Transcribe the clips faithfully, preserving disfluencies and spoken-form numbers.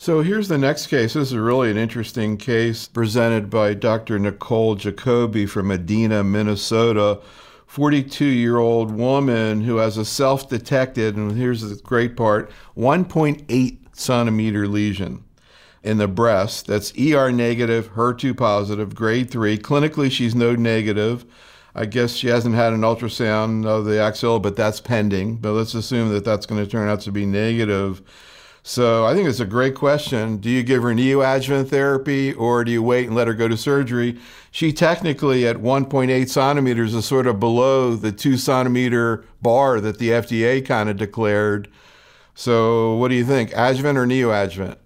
So here's the next case. This is really an interesting case presented by Doctor Nicole Jacoby from Medina, Minnesota. forty-two-year-old woman who has a self-detected, and here's the great part, one point eight centimeter lesion in the breast. That's E R negative, H E R two positive, grade three. Clinically, she's node negative. I guess she hasn't had an ultrasound of the axilla, but that's pending. But let's assume that that's going to turn out to be negative. So I think it's a great question. Do you give her neoadjuvant therapy or do you wait and let her go to surgery? She technically at one point eight centimeters is sort of below the two centimeter bar that the F D A kind of declared. So what do you think, adjuvant or neoadjuvant?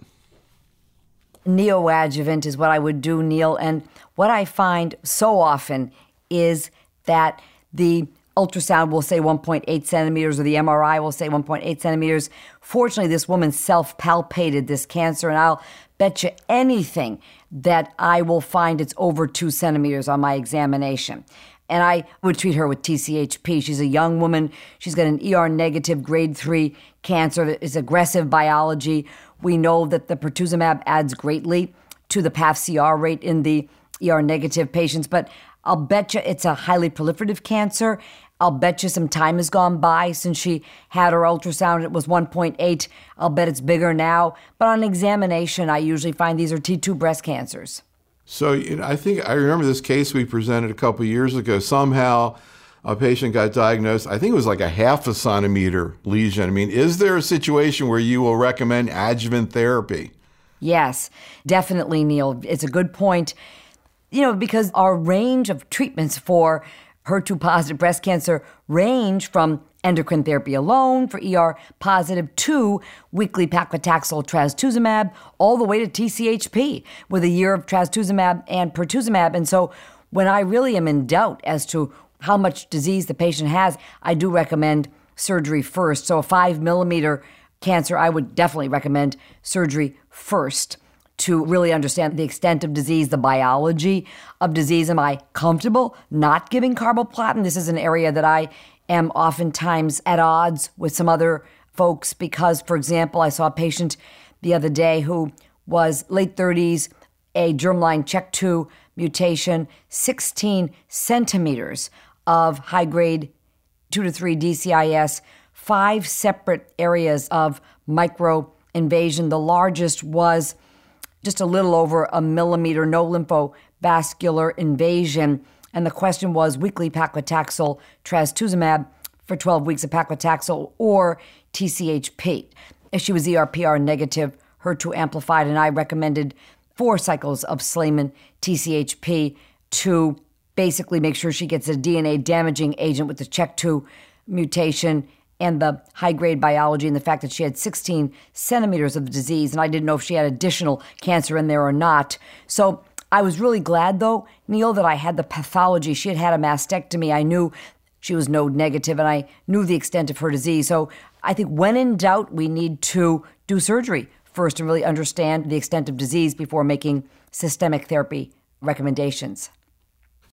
Neoadjuvant is what I would do, Neil. And what I find so often is that the ultrasound will say one point eight centimeters or the M R I will say one point eight centimeters. Fortunately, this woman self-palpated this cancer, and I'll bet you anything that I will find it's over two centimeters on my examination. And I would treat her with T C H P. She's a young woman. She's got an E R negative grade three cancer that is aggressive biology. We know that the pertuzumab adds greatly to the P A F C R rate in the E R negative patients, but I'll bet you it's a highly proliferative cancer. I'll bet you some time has gone by since she had her ultrasound. It was one point eight. I'll bet it's bigger now. But on examination, I usually find these are T two breast cancers. So you know, I think I remember this case we presented a couple of years ago. Somehow a patient got diagnosed, I think it was like a half a centimeter lesion. I mean, is there a situation where you will recommend adjuvant therapy? Yes, definitely, Neil. It's a good point. You know, because our range of treatments for H E R two positive breast cancer range from endocrine therapy alone for E R positive to weekly paclitaxel trastuzumab, all the way to T C H P with a year of trastuzumab and pertuzumab. And so when I really am in doubt as to how much disease the patient has, I do recommend surgery first. So a five millimeter cancer, I would definitely recommend surgery first to really understand the extent of disease, the biology of disease. Am I comfortable not giving carboplatin? This is an area that I am oftentimes at odds with some other folks because, for example, I saw a patient the other day who was late thirties, a germline check two mutation, sixteen centimeters of high-grade two to three D C I S, five separate areas of microinvasion. The largest was just a little over a millimeter, no lymphovascular invasion. And the question was weekly paclitaxel trastuzumab for twelve weeks of paclitaxel or T C H P. She was E R P R negative, H E R two amplified, and I recommended four cycles of Slayman T C H P to basically make sure she gets a D N A damaging agent with the check two mutation and the high-grade biology and the fact that she had sixteen centimeters of the disease, and I didn't know if she had additional cancer in there or not. So I was really glad, though, Neil, that I had the pathology. She had had a mastectomy. I knew she was node negative, and I knew the extent of her disease. So I think when in doubt, we need to do surgery first and really understand the extent of disease before making systemic therapy recommendations.